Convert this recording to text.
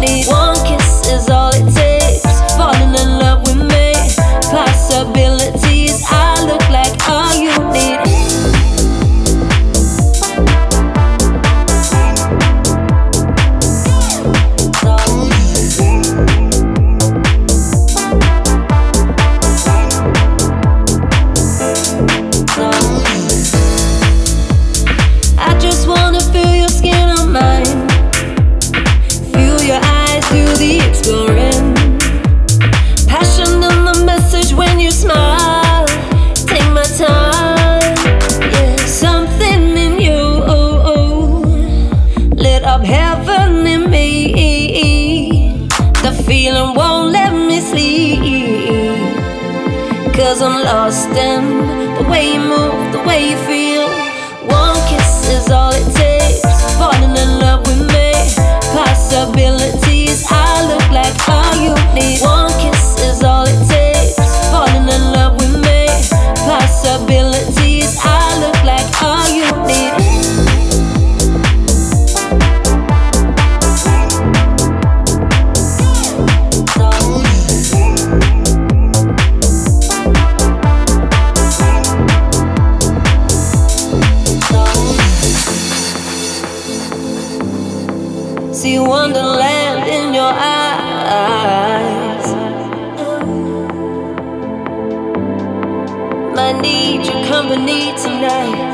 need. One kiss is all it takes. Falling in love with me. Possibilities, I look like all you need. I just wanna feel your skin on mine. Feel your eyes do the exploring. Passion in the message when you smile. Take my time, yeah. Something in you lit up heaven in me. The feeling won't let me sleep, 'cause I'm lost in the way you move, the way you feel. One kiss is all it takes. Falling in love with me. Possibilities, I look like all you need. One kiss is all it takes. Falling in love with me. Possibilities, I look like all you need. See wonderland in your eyes. I need your company tonight.